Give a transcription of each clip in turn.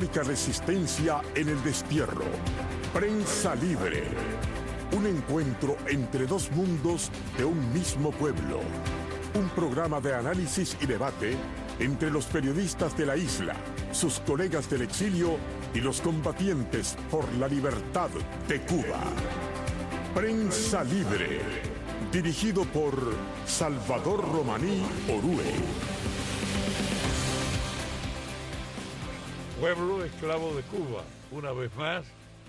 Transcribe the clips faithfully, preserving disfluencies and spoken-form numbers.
única resistencia en el destierro. Prensa Libre. Un encuentro entre dos mundos de un mismo pueblo. Un programa de análisis y debate entre los periodistas de la isla, sus colegas del exilio y los combatientes por la libertad de Cuba. Prensa Libre, dirigido por Salvador Romaní Orue. Pueblo esclavo de Cuba, una vez más,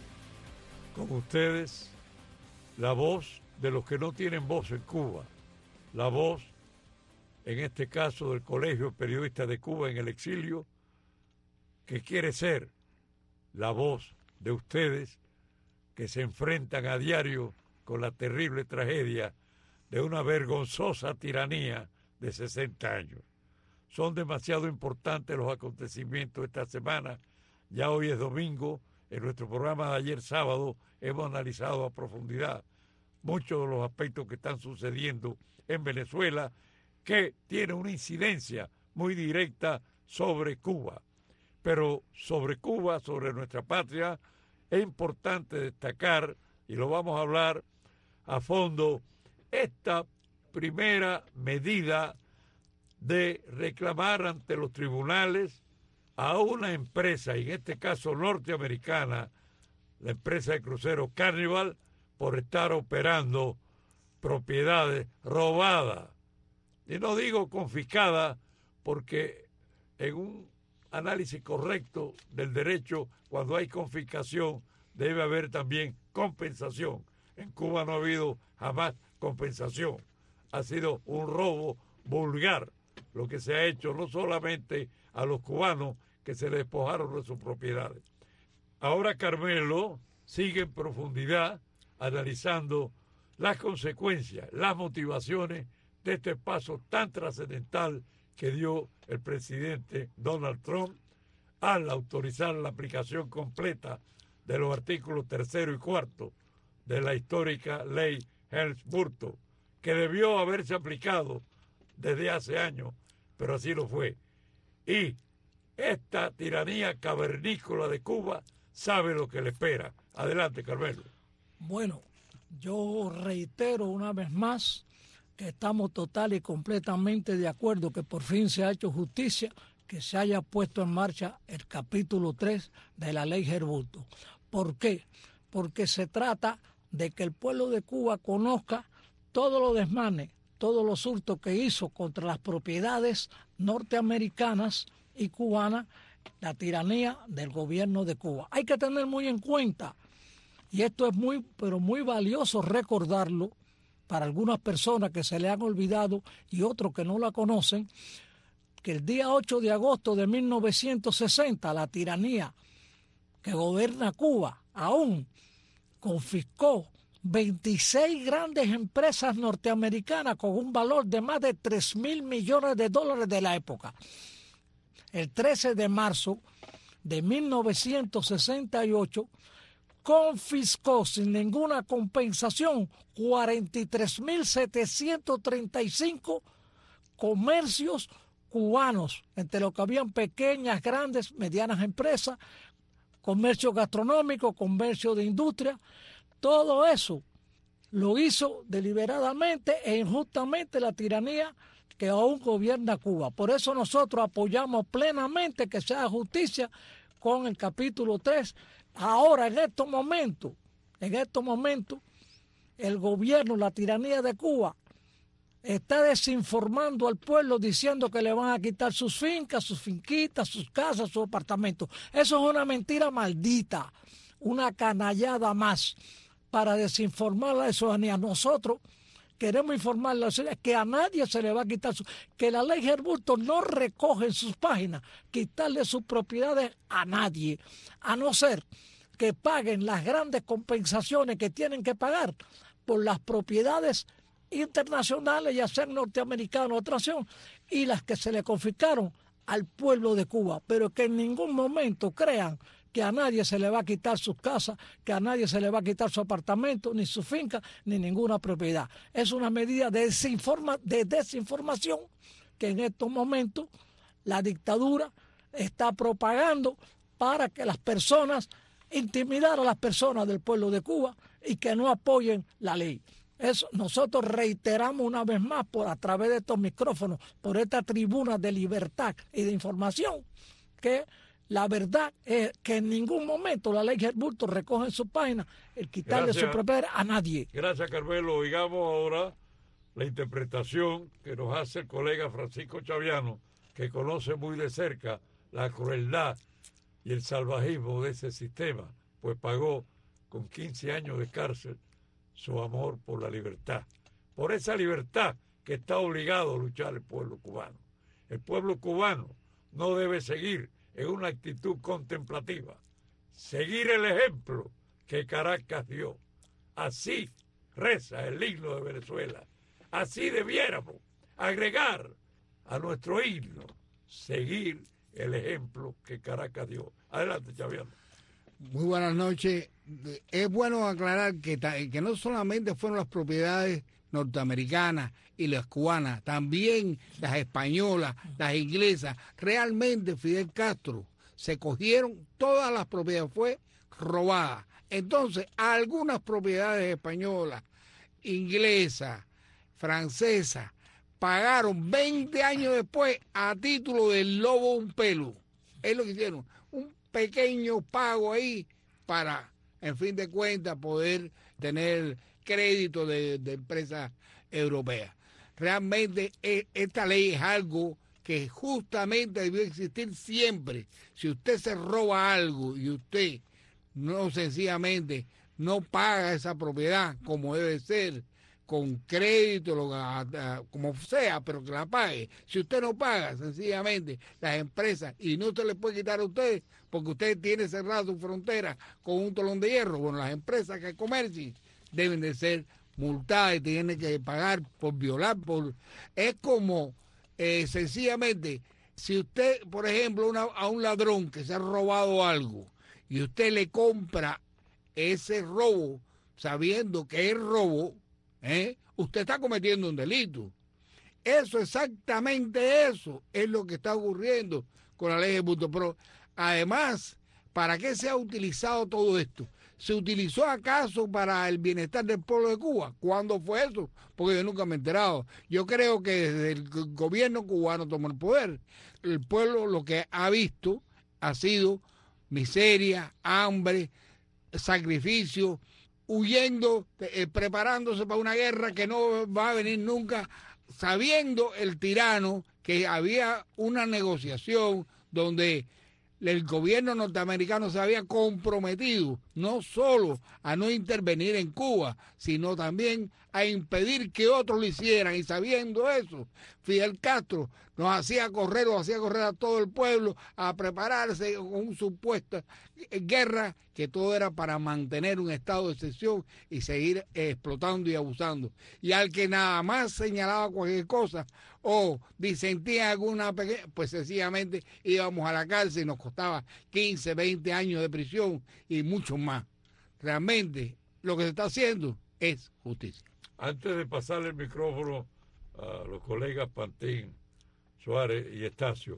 con ustedes, la voz de los que no tienen voz en Cuba, la voz, en este caso, del Colegio de Periodistas de Cuba en el exilio, que quiere ser la voz de ustedes que se enfrentan a diario con la terrible tragedia de una vergonzosa tiranía de sesenta años. Son demasiado importantes los acontecimientos esta semana. Ya hoy es domingo. En nuestro programa de ayer sábado hemos analizado a profundidad muchos de los aspectos que están sucediendo en Venezuela, que tiene una incidencia muy directa sobre Cuba. Pero sobre Cuba, sobre nuestra patria, es importante destacar, y lo vamos a hablar a fondo, esta primera medida de reclamar ante los tribunales a una empresa, en este caso norteamericana, la empresa de cruceros Carnival, por estar operando propiedades robadas. Y no digo confiscadas, porque en un análisis correcto del derecho, cuando hay confiscación, debe haber también compensación. En Cuba no ha habido jamás compensación. Ha sido un robo vulgar lo que se ha hecho, no solamente a los cubanos que se les despojaron de sus propiedades. Ahora Carmelo sigue en profundidad analizando las consecuencias, las motivaciones de este paso tan trascendental que dio el presidente Donald Trump al autorizar la aplicación completa de los artículos tercero y cuarto de la histórica ley Helms-Burton, que debió haberse aplicado desde hace años, pero así lo fue. Y esta tiranía cavernícola de Cuba sabe lo que le espera. Adelante, Carmelo. Bueno, yo reitero una vez más que estamos total y completamente de acuerdo que por fin se ha hecho justicia, que se haya puesto en marcha el capítulo tres de la ley Helms-Burton. ¿Por qué? Porque se trata de que el pueblo de Cuba conozca todos los desmanes, todos los hurtos que hizo contra las propiedades norteamericanas y cubanas, la tiranía del gobierno de Cuba. Hay que tener muy en cuenta, y esto es muy, pero muy valioso recordarlo para algunas personas que se le han olvidado y otros que no la conocen, que el día ocho de agosto de mil novecientos sesenta, la tiranía que gobierna Cuba aún confiscó veintiséis grandes empresas norteamericanas con un valor de más de tres mil millones de dólares de la época. El trece de marzo de mil novecientos sesenta y ocho, confiscó sin ninguna compensación cuarenta y tres mil setecientos treinta y cinco comercios cubanos, entre los que habían pequeñas, grandes, medianas empresas, comercio gastronómico, comercio de industria. Todo eso lo hizo deliberadamente e injustamente la tiranía que aún gobierna Cuba. Por eso nosotros apoyamos plenamente que se haga justicia con el capítulo tres. Ahora, en estos momentos, en estos momentos, el gobierno, la tiranía de Cuba, está desinformando al pueblo diciendo que le van a quitar sus fincas, sus finquitas, sus casas, sus apartamentos. Eso es una mentira maldita, una canallada más para desinformar a la ciudadanía. Nosotros queremos informar a la ciudadanía que a nadie se le va a quitar su... que la ley Helms-Burton no recoge en sus páginas quitarle sus propiedades a nadie, a no ser que paguen las grandes compensaciones que tienen que pagar por las propiedades internacionales, ya sean norteamericanos o otra nación, y las que se le confiscaron al pueblo de Cuba, pero que en ningún momento crean que a nadie se le va a quitar sus casas, que a nadie se le va a quitar su apartamento, ni su finca, ni ninguna propiedad. Es una medida de, desinforma, de desinformación que en estos momentos la dictadura está propagando para que las personas, intimidar a las personas del pueblo de Cuba y que no apoyen la ley. Eso nosotros reiteramos una vez más por a través de estos micrófonos, por esta tribuna de libertad y de información, que la verdad es que en ningún momento la ley Gerburto recoge en su página el quitarle Gracias. su propiedad a nadie. Gracias, Carmelo. Oigamos ahora la interpretación que nos hace el colega Francisco Chaviano, que conoce muy de cerca la crueldad y el salvajismo de ese sistema, pues pagó con quince años de cárcel su amor por la libertad. Por esa libertad que está obligado a luchar el pueblo cubano. El pueblo cubano no debe seguir en una actitud contemplativa, seguir el ejemplo que Caracas dio. Así reza el himno de Venezuela. Así debiéramos agregar a nuestro himno, seguir el ejemplo que Caracas dio. Adelante, Chaviano. Muy buenas noches. Es bueno aclarar que, que no solamente fueron las propiedades norteamericanas y las cubanas, también las españolas, las inglesas. Realmente Fidel Castro se cogieron todas las propiedades, fue robada. Entonces, algunas propiedades españolas, inglesas, francesas, pagaron veinte años después a título del lobo un pelo. Es lo que hicieron, un pequeño pago ahí para, en fin de cuentas, poder tener crédito de, de empresas europeas. Realmente eh, esta ley es algo que justamente debió existir siempre. Si usted se roba algo y usted no sencillamente no paga esa propiedad como debe ser, con crédito, lo, a, a, como sea, pero que la pague. Si usted no paga, sencillamente, las empresas, y no se le puede quitar a usted, porque usted tiene cerrada su frontera con un telón de hierro, bueno, las empresas que comercien deben de ser multadas y tienen que pagar por violar, por es como, eh, sencillamente, si usted, por ejemplo, una, a un ladrón que se ha robado algo, y usted le compra ese robo, sabiendo que es robo, ¿Eh? usted está cometiendo un delito. Eso, exactamente eso, es lo que está ocurriendo con la ley de Gerburto. Pero además, ¿para qué se ha utilizado todo esto? ¿Se utilizó acaso para el bienestar del pueblo de Cuba? ¿Cuándo fue eso? Porque yo nunca me he enterado. Yo creo que desde el gobierno cubano tomó el poder, el pueblo lo que ha visto ha sido miseria, hambre, sacrificio, huyendo, eh, preparándose para una guerra que no va a venir nunca, sabiendo el tirano que había una negociación donde el gobierno norteamericano se había comprometido no solo a no intervenir en Cuba, sino también a impedir que otros lo hicieran. Y sabiendo eso, Fidel Castro nos hacía correr o hacía correr a todo el pueblo a prepararse con una supuesta guerra, que todo era para mantener un estado de excepción y seguir explotando y abusando. Y al que nada más señalaba cualquier cosa o disentía alguna pequeña, pues sencillamente íbamos a la cárcel y nos costaba quince, veinte años de prisión y mucho más. Realmente lo que se está haciendo es justicia. Antes de pasarle el micrófono a los colegas Pantín, Suárez y Estacio,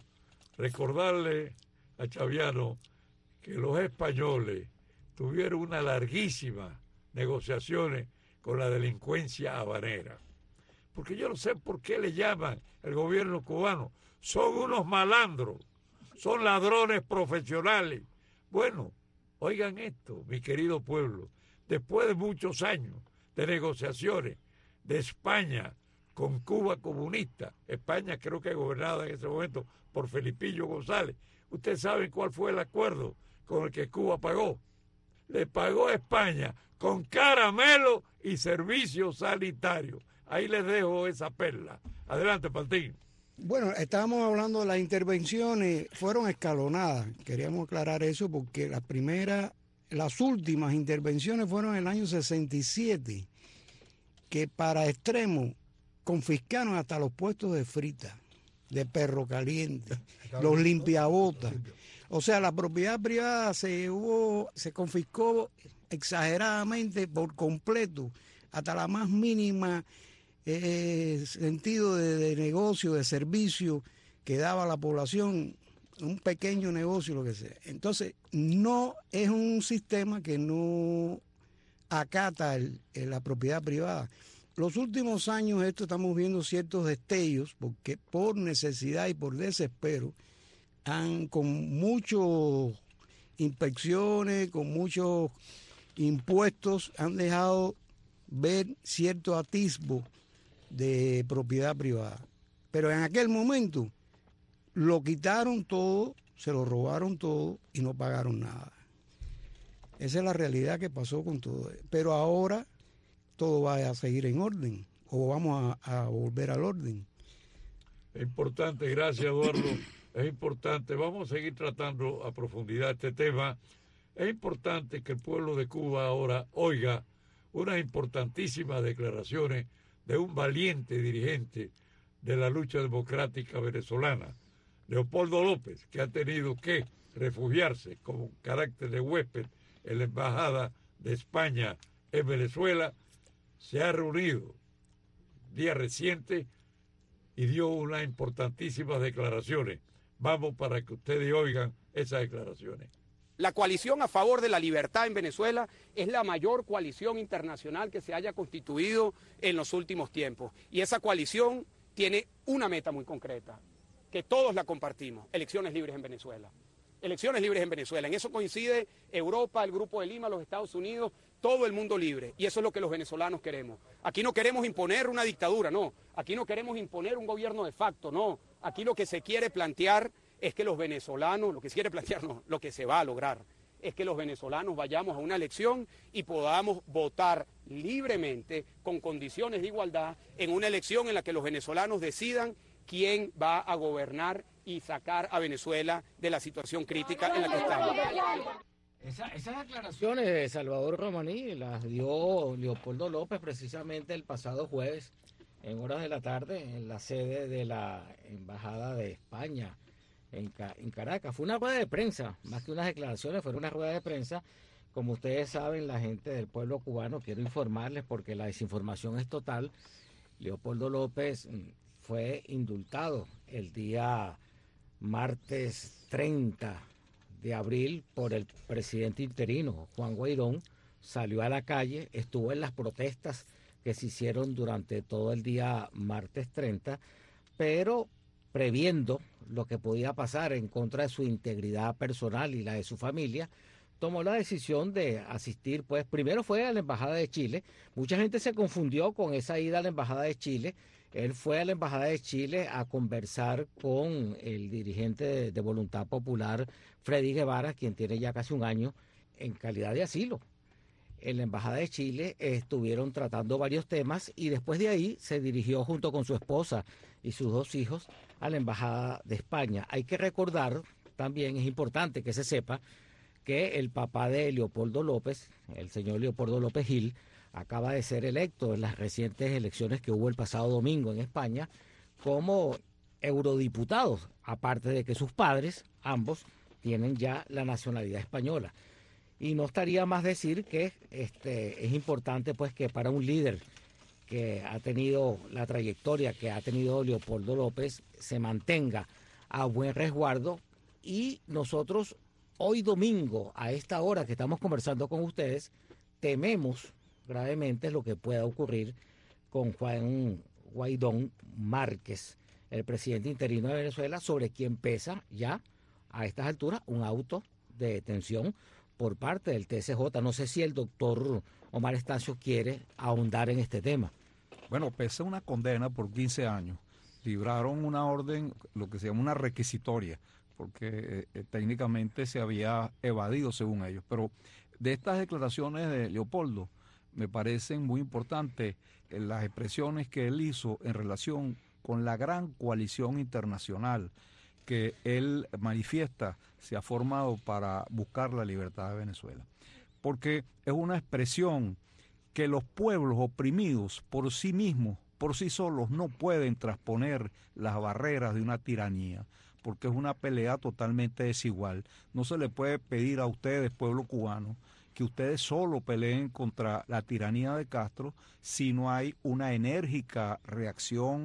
recordarle a Chaviano que los españoles tuvieron una larguísima negociaciones con la delincuencia habanera. Porque yo no sé por qué le llaman el gobierno cubano. Son unos malandros, son ladrones profesionales. Bueno, oigan esto, mi querido pueblo, después de muchos años de negociaciones de España con Cuba comunista, España creo que gobernada en ese momento por Felipillo González, ¿ustedes saben cuál fue el acuerdo con el que Cuba pagó? Le pagó a España con caramelo y servicios sanitarios. Ahí les dejo esa perla. Adelante, Pantín. Bueno, estábamos hablando de las intervenciones, fueron escalonadas. Queríamos aclarar eso porque las primeras, las últimas intervenciones fueron en el año sesenta y siete, que para extremo confiscaron hasta los puestos de frita, de perro caliente, los limpiabotas. O sea, la propiedad privada se hubo, se confiscó exageradamente por completo, hasta la más mínima eh, sentido de, de negocio, de servicio que daba la población, un pequeño negocio, lo que sea. Entonces, no es un sistema que no acata el, el, la propiedad privada. Los últimos años esto estamos viendo ciertos destellos, porque por necesidad y por desespero, han con muchas inspecciones, con muchos impuestos, han dejado ver cierto atisbo de propiedad privada. Pero en aquel momento lo quitaron todo, se lo robaron todo y no pagaron nada. Esa es la realidad que pasó con todo. Pero ahora todo va a seguir en orden, o vamos a, a volver al orden. Es importante, gracias Eduardo, es importante, vamos a seguir tratando a profundidad este tema. Es importante que el pueblo de Cuba ahora oiga unas importantísimas declaraciones de un valiente dirigente de la lucha democrática venezolana, Leopoldo López, que ha tenido que refugiarse con carácter de huésped en la Embajada de España en Venezuela. Se ha reunido día reciente y dio unas importantísimas declaraciones. Vamos para que ustedes oigan esas declaraciones. La coalición a favor de la libertad en Venezuela es la mayor coalición internacional que se haya constituido en los últimos tiempos. Y esa coalición tiene una meta muy concreta, que todos la compartimos: elecciones libres en Venezuela. Elecciones libres en Venezuela. En eso coincide Europa, el Grupo de Lima, los Estados Unidos, todo el mundo libre. Y eso es lo que los venezolanos queremos. Aquí no queremos imponer una dictadura, no. Aquí no queremos imponer un gobierno de facto, no. Aquí lo que se quiere plantear es que los venezolanos, lo que se quiere plantear, no, lo que se va a lograr, es que los venezolanos vayamos a una elección y podamos votar libremente, con condiciones de igualdad, en una elección en la que los venezolanos decidan quién va a gobernar y sacar a Venezuela de la situación crítica en la que estamos. Esa, esas declaraciones de Salvador Romaní las dio Leopoldo López precisamente el pasado jueves en horas de la tarde en la sede de la Embajada de España en, en Caracas. Fue una rueda de prensa, más que unas declaraciones, fue una rueda de prensa. Como ustedes saben, la gente del pueblo cubano, quiero informarles porque la desinformación es total. Leopoldo López fue indultado el día martes treinta de abril por el presidente interino, Juan Guaidó. Salió a la calle, estuvo en las protestas que se hicieron durante todo el día martes treinta, pero previendo lo que podía pasar en contra de su integridad personal y la de su familia, tomó la decisión de asistir, pues primero fue a la Embajada de Chile. Mucha gente se confundió con esa ida a la Embajada de Chile. Él fue a la Embajada de Chile a conversar con el dirigente de, de Voluntad Popular, Freddy Guevara, quien tiene ya casi un año en calidad de asilo. En la Embajada de Chile eh, estuvieron tratando varios temas y después de ahí se dirigió junto con su esposa y sus dos hijos a la Embajada de España. Hay que recordar, también es importante que se sepa, que el papá de Leopoldo López, el señor Leopoldo López Gil, acaba de ser electo en las recientes elecciones que hubo el pasado domingo en España como eurodiputado, aparte de que sus padres, ambos, tienen ya la nacionalidad española. Y no estaría más decir que este, es importante pues que para un líder que ha tenido la trayectoria que ha tenido Leopoldo López se mantenga a buen resguardo. Y nosotros hoy domingo, a esta hora que estamos conversando con ustedes, tememos gravemente lo que pueda ocurrir con Juan Guaidó Márquez, el presidente interino de Venezuela, sobre quien pesa ya a estas alturas un auto de detención por parte del T S J. No sé si el doctor Omar Estacio quiere ahondar en este tema. Bueno, pese a una condena por quince años, libraron una orden, lo que se llama una requisitoria, porque eh, técnicamente se había evadido según ellos. Pero de estas declaraciones de Leopoldo, me parecen muy importantes eh, las expresiones que él hizo en relación con la gran coalición internacional que él manifiesta se ha formado para buscar la libertad de Venezuela. Porque es una expresión que los pueblos oprimidos por sí mismos, por sí solos, no pueden trasponer las barreras de una tiranía, porque es una pelea totalmente desigual. No se le puede pedir a ustedes, pueblo cubano, que ustedes solo peleen contra la tiranía de Castro si no hay una enérgica reacción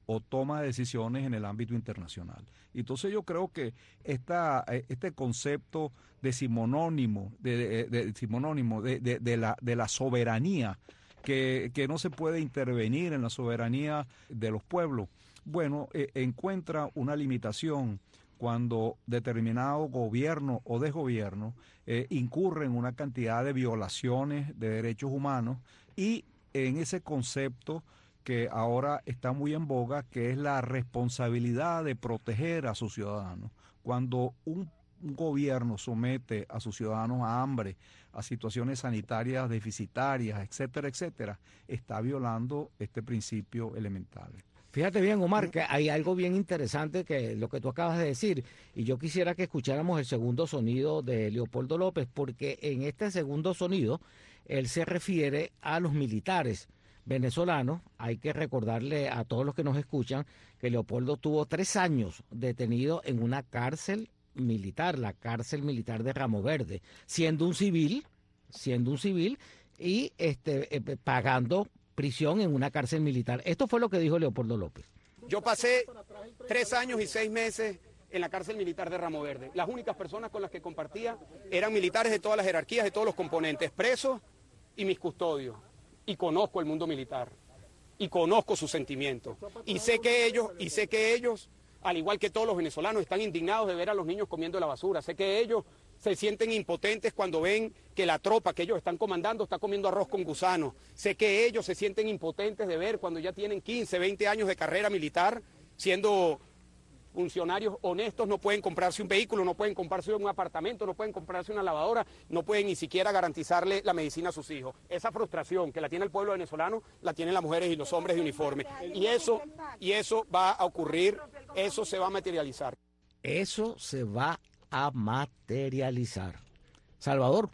o toma de decisiones en el ámbito internacional. Entonces yo creo que esta, este concepto decimonónimo, de, de, de, decimonónimo de, de, de, la, de la soberanía, que, que no se puede intervenir en la soberanía de los pueblos, bueno, eh, encuentra una limitación cuando determinado gobierno o desgobierno eh, incurre en una cantidad de violaciones de derechos humanos y en ese concepto que ahora está muy en boga, que es la responsabilidad de proteger a sus ciudadanos. Cuando un, un gobierno somete a sus ciudadanos a hambre, a situaciones sanitarias deficitarias, etcétera, etcétera, está violando este principio elemental. Fíjate bien, Omar, que hay algo bien interesante que lo que tú acabas de decir, y yo quisiera que escucháramos el segundo sonido de Leopoldo López, porque en este segundo sonido él se refiere a los militares venezolanos. Hay que recordarle a todos los que nos escuchan que Leopoldo tuvo tres años detenido en una cárcel militar, la cárcel militar de Ramo Verde, siendo un civil, siendo un civil y este, eh, pagando prisión en una cárcel militar. Esto fue lo que dijo Leopoldo López. Yo pasé tres años y seis meses en la cárcel militar de Ramo Verde. Las únicas personas con las que compartía eran militares de todas las jerarquías, de todos los componentes, presos y mis custodios. Y conozco el mundo militar y conozco sus sentimientos. Y sé que ellos, y sé que ellos, al igual que todos los venezolanos, están indignados de ver a los niños comiendo la basura. Sé que ellos se sienten impotentes cuando ven que la tropa que ellos están comandando está comiendo arroz con gusanos. Sé que ellos se sienten impotentes de ver cuando ya tienen quince, veinte años de carrera militar, siendo funcionarios honestos, no pueden comprarse un vehículo, no pueden comprarse un apartamento, no pueden comprarse una lavadora, no pueden ni siquiera garantizarle la medicina a sus hijos. Esa frustración que la tiene el pueblo venezolano, la tienen las mujeres y los hombres de uniforme. Y eso, y eso va a ocurrir, eso se va a materializar. Eso se va a materializar. Salvador.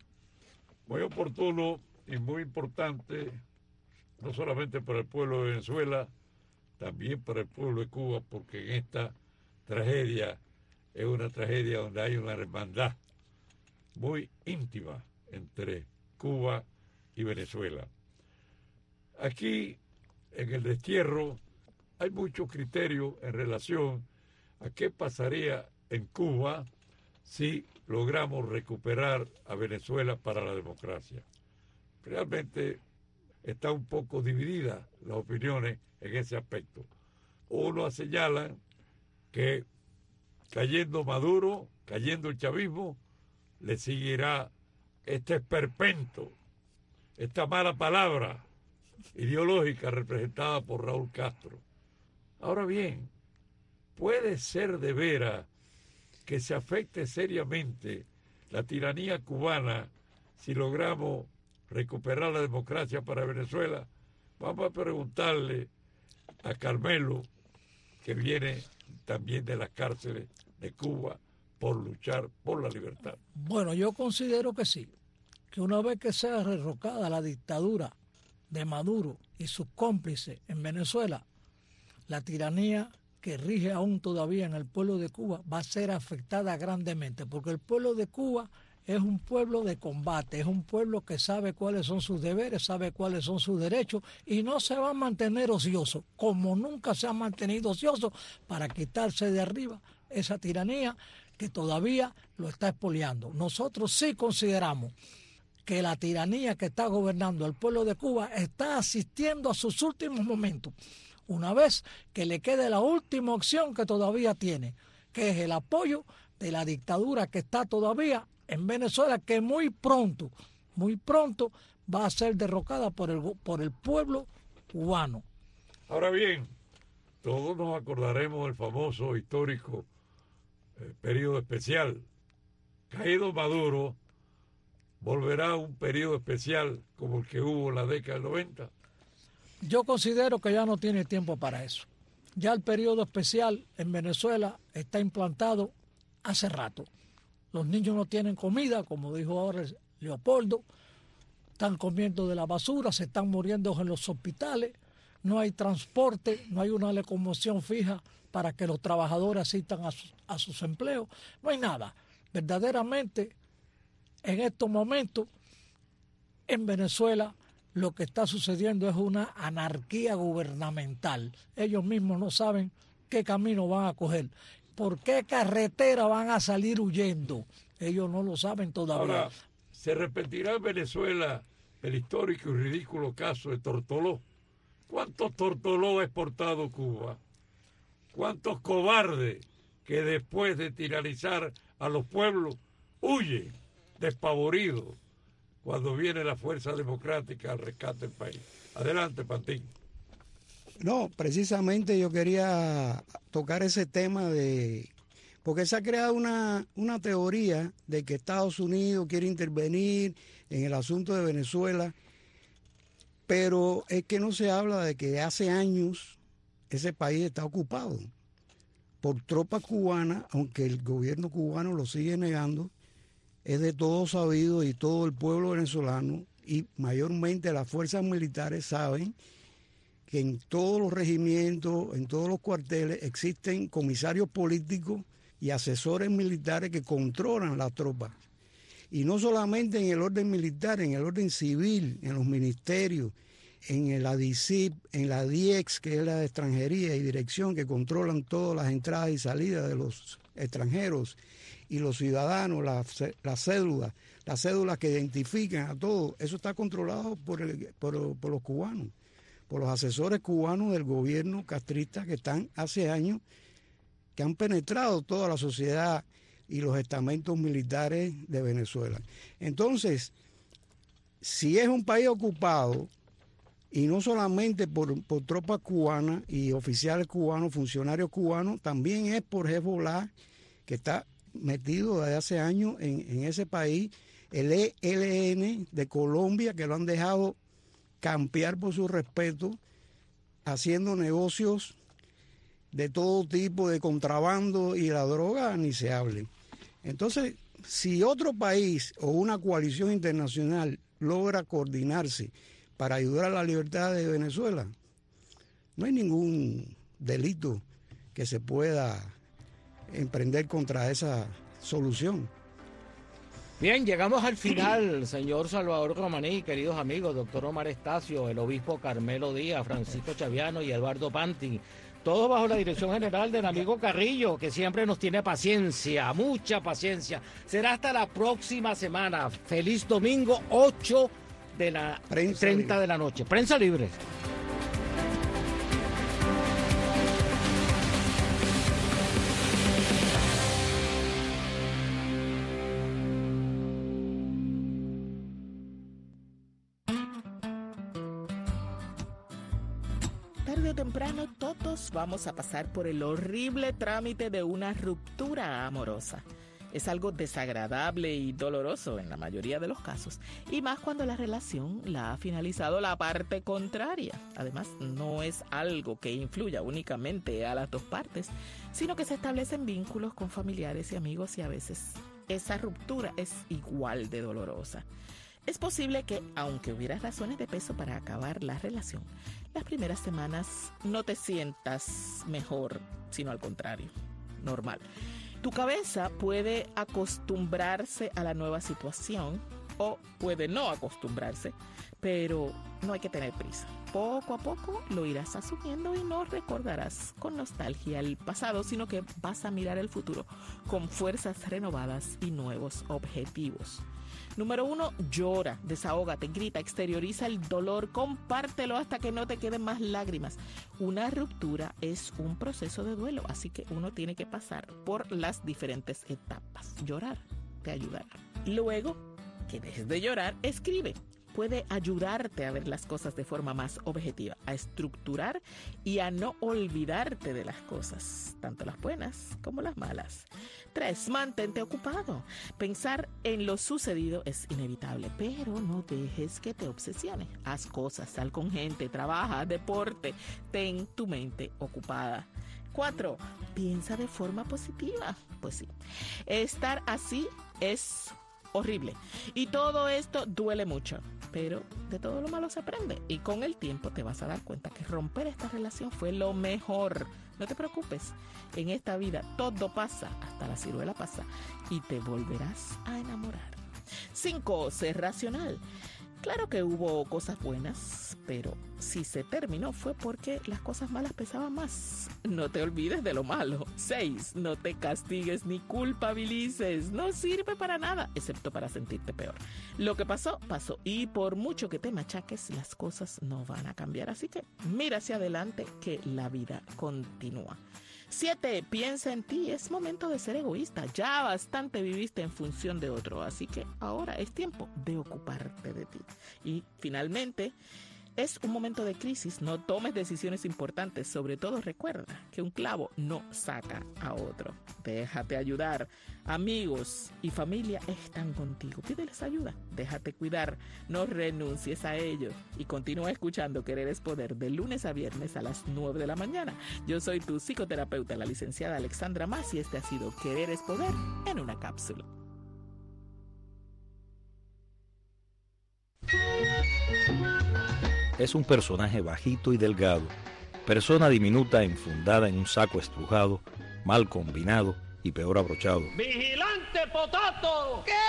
Muy oportuno y muy importante, no solamente para el pueblo de Venezuela, también para el pueblo de Cuba, porque en esta tragedia es una tragedia donde hay una hermandad muy íntima entre Cuba y Venezuela. Aquí, en el destierro, hay muchos criterios en relación a qué pasaría en Cuba si logramos recuperar a Venezuela para la democracia. Realmente está un poco dividida las opiniones en ese aspecto. Unos señalan que cayendo Maduro, cayendo el chavismo, le seguirá este esperpento, esta mala palabra ideológica representada por Raúl Castro. Ahora bien, puede ser de veras que se afecte seriamente la tiranía cubana si logramos recuperar la democracia para Venezuela. Vamos a preguntarle a Carmelo, que viene también de las cárceles de Cuba por luchar por la libertad. Bueno, yo considero que sí, que una vez que sea derrocada la dictadura de Maduro y sus cómplices en Venezuela, la tiranía que rige aún todavía en el pueblo de Cuba va a ser afectada grandemente, porque el pueblo de Cuba es un pueblo de combate, es un pueblo que sabe cuáles son sus deberes, sabe cuáles son sus derechos y no se va a mantener ocioso, como nunca se ha mantenido ocioso, para quitarse de arriba esa tiranía que todavía lo está expoliando. Nosotros sí consideramos que la tiranía que está gobernando el pueblo de Cuba está asistiendo a sus últimos momentos, una vez que le quede la última opción que todavía tiene, que es el apoyo de la dictadura que está todavía en Venezuela, que muy pronto, muy pronto va a ser derrocada por el, por el pueblo cubano. Ahora bien, todos nos acordaremos del famoso histórico eh, periodo especial. Caído Maduro, volverá a un periodo especial como el que hubo en la década del noventa. Yo considero que ya no tiene tiempo para eso. Ya el periodo especial en Venezuela está implantado hace rato. Los niños no tienen comida, como dijo ahora Leopoldo, están comiendo de la basura, se están muriendo en los hospitales, no hay transporte, no hay una locomoción fija para que los trabajadores asistan a, su, a sus empleos, no hay nada. Verdaderamente, en estos momentos, en Venezuela, lo que está sucediendo es una anarquía gubernamental. Ellos mismos no saben qué camino van a coger. ¿Por qué carretera van a salir huyendo? Ellos no lo saben todavía. Ahora, ¿se repetirá en Venezuela el histórico y ridículo caso de Tortoló? ¿Cuántos Tortoló ha exportado Cuba? ¿Cuántos cobardes que después de tiranizar a los pueblos huyen despavoridos cuando viene la fuerza democrática al rescate del país? Adelante, Pantín. No, precisamente yo quería tocar ese tema de... Porque se ha creado una, una teoría de que Estados Unidos quiere intervenir en el asunto de Venezuela, pero es que no se habla de que hace años ese país está ocupado por tropas cubanas, aunque el gobierno cubano lo sigue negando. Es de todo sabido y todo el pueblo venezolano y mayormente las fuerzas militares saben que en todos los regimientos, en todos los cuarteles existen comisarios políticos y asesores militares que controlan las tropas. Y no solamente en el orden militar, en el orden civil, en los ministerios, en la D I C I P, en la D I E X, que es la de extranjería y dirección, que controlan todas las entradas y salidas de los extranjeros y los ciudadanos, las la cédulas, las cédulas que identifican a todos. Eso está controlado por, el, por, por los cubanos, por los asesores cubanos del gobierno castrista que están hace años, que han penetrado toda la sociedad y los estamentos militares de Venezuela. Entonces, si es un país ocupado, y no solamente por, por tropas cubanas y oficiales cubanos, funcionarios cubanos, también es por Hezbollah, que está metido desde hace años en, en ese país, el E L N de Colombia, que lo han dejado campear por su respeto, haciendo negocios de todo tipo de contrabando y la droga, ni se hable. Entonces, si otro país o una coalición internacional logra coordinarse para ayudar a la libertad de Venezuela, no hay ningún delito que se pueda emprender contra esa solución. Bien, llegamos al final, señor Salvador Romaní, queridos amigos, doctor Omar Estacio, el obispo Carmelo Díaz, Francisco Chaviano y Eduardo Panti, todos bajo la dirección general del amigo Carrillo, que siempre nos tiene paciencia, mucha paciencia. Será hasta la próxima semana. Feliz domingo, ocho de la Prensa treinta libre. De la noche. Prensa libre. Tarde o temprano todos vamos a pasar por el horrible trámite de una ruptura amorosa. Es algo desagradable y doloroso en la mayoría de los casos, y más cuando la relación la ha finalizado la parte contraria. Además, no es algo que influya únicamente a las dos partes, sino que se establecen vínculos con familiares y amigos, y a veces esa ruptura es igual de dolorosa. Es posible que, aunque hubiera razones de peso para acabar la relación, las primeras semanas no te sientas mejor, sino al contrario, normal. Tu cabeza puede acostumbrarse a la nueva situación o puede no acostumbrarse, pero no hay que tener prisa. Poco a poco lo irás asumiendo y no recordarás con nostalgia el pasado, sino que vas a mirar el futuro con fuerzas renovadas y nuevos objetivos. Número uno, llora, desahógate, grita, exterioriza el dolor, compártelo hasta que no te queden más lágrimas. Una ruptura es un proceso de duelo, así que uno tiene que pasar por las diferentes etapas. Llorar te ayudará. Luego que dejes de llorar, escribe. Puede ayudarte a ver las cosas de forma más objetiva, a estructurar y a no olvidarte de las cosas, tanto las buenas como las malas. Tres, mantente ocupado. Pensar en lo sucedido es inevitable, pero no dejes que te obsesione. Haz cosas, sal con gente, trabaja, deporte, ten tu mente ocupada. Cuatro, piensa de forma positiva. Pues sí, estar así es horrible y todo esto duele mucho, pero de todo lo malo se aprende y con el tiempo te vas a dar cuenta que romper esta relación fue lo mejor. No te preocupes, en esta vida todo pasa, hasta la ciruela pasa y te volverás a enamorar. Cinco, sé racional. Claro que hubo cosas buenas, pero si se terminó fue porque las cosas malas pesaban más. No te olvides de lo malo. Seis, no te castigues ni culpabilices. No sirve para nada, excepto para sentirte peor. Lo que pasó, pasó. Y por mucho que te machaques, las cosas no van a cambiar. Así que mira hacia adelante, que la vida continúa. Siete, piensa en ti. Es momento de ser egoísta. Ya bastante viviste en función de otro. Así que ahora es tiempo de ocuparte de ti. Y finalmente, es un momento de crisis. No tomes decisiones importantes. Sobre todo recuerda que un clavo no saca a otro. Déjate ayudar. Amigos y familia están contigo. Pídeles ayuda. Déjate cuidar. No renuncies a ello. Y continúa escuchando Querer es Poder de lunes a viernes a las nueve de la mañana. Yo soy tu psicoterapeuta, la licenciada Alexandra Mas, y este ha sido Querer es Poder en una cápsula. Es un personaje bajito y delgado, persona diminuta enfundada en un saco estrujado, mal combinado y peor abrochado. ¡Vigilante Potato! ¿Qué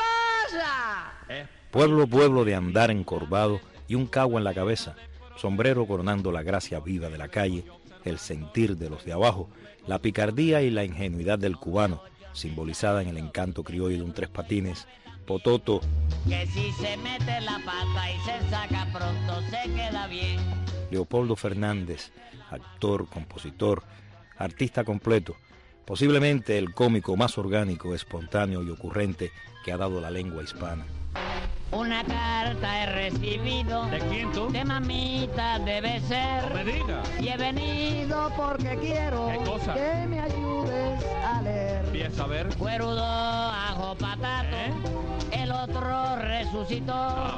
pasa? Eh. Pueblo, pueblo de andar encorvado y un cagua en la cabeza, sombrero coronando la gracia viva de la calle, el sentir de los de abajo, la picardía y la ingenuidad del cubano, simbolizada en el encanto criollo de un tres patines. Pototo, que si se mete la pata y se saca pronto se queda bien. Leopoldo Fernández, actor, compositor, artista completo, posiblemente el cómico más orgánico, espontáneo y ocurrente que ha dado la lengua hispana. Una carta he recibido. ¿De quién tú? De mamita debe ser. No me diga. Y he venido porque quiero. ¿Qué cosa? Que me ayudes a leer. Piensa ver. Cuerudo, ajo, patato. ¿Eh? El otro resucitó. Ah.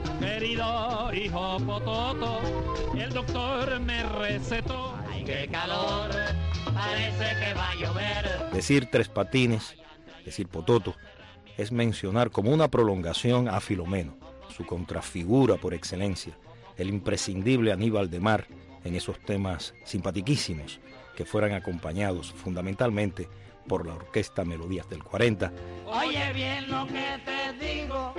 Querido hijo Pototo, el doctor me recetó. Ay, qué calor, parece que va a llover. Decir tres patines, decir Pototo, es mencionar como una prolongación a Filomeno, su contrafigura por excelencia, el imprescindible Aníbal de Mar en esos temas simpatiquísimos que fueran acompañados fundamentalmente por la orquesta Melodías del cuarenta. Oye bien lo que te digo,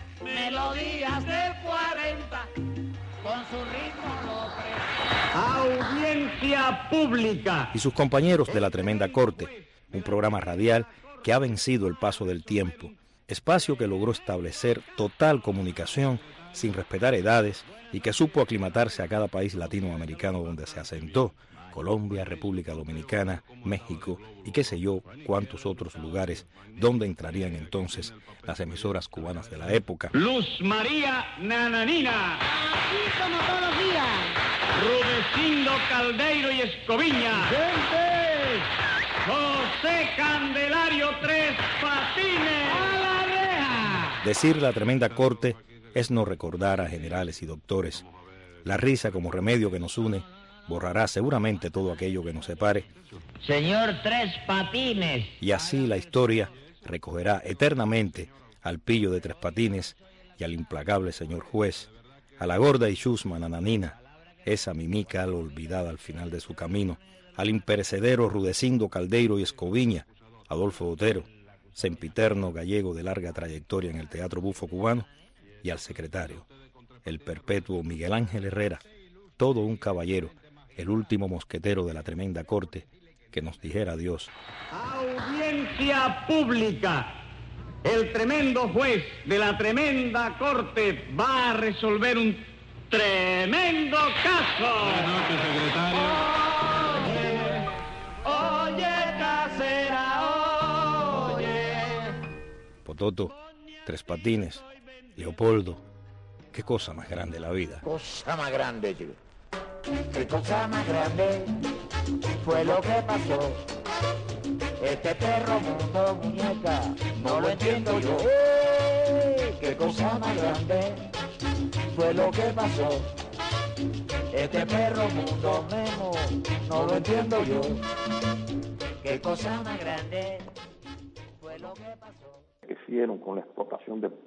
Melodías del cuarenta, con su ritmo lo pre... Audiencia pública. Y sus compañeros de La Tremenda Corte, un programa radial que ha vencido el paso del tiempo, espacio que logró establecer total comunicación sin respetar edades y que supo aclimatarse a cada país latinoamericano donde se asentó, Colombia, República Dominicana, México y qué sé yo cuántos otros lugares donde entrarían entonces las emisoras cubanas de la época. Luz María Nananina. Aquí como todos los días. Rudecindo Caldeiro y Escoviña. ¡Gente! José Candelario Tres Patines. ¡A la reja! Decir La Tremenda Corte es no recordar a generales y doctores. La risa como remedio que nos une borrará seguramente todo aquello que nos separe. Señor Tres Patines. Y así la historia recogerá eternamente al pillo de Tres Patines y al implacable señor juez, a la gorda y chusma Nananina, esa mimica al olvidada al final de su camino, al imperecedero Rudecindo Caldeiro y Escoviña, Adolfo Botero, sempiterno gallego de larga trayectoria en el teatro bufo cubano, y al secretario, el perpetuo Miguel Ángel Herrera, todo un caballero, el último mosquetero de la Tremenda Corte, que nos dijera adiós. Audiencia pública. El tremendo juez de la Tremenda Corte va a resolver un tremendo caso. Buenas noches, secretario. Oye, oye, casera, oye. Pototo, Tres Patines, Leopoldo, qué cosa más grande la vida. Cosa más grande, chico. Qué cosa más grande fue lo que pasó. Este perro mundo, muñeca, no lo entiendo yo. ¡Eh! Qué cosa más grande fue lo que pasó. Este perro mundo, Memo, no lo entiendo yo. Qué cosa más grande fue lo que pasó. Que hicieron con la explotación de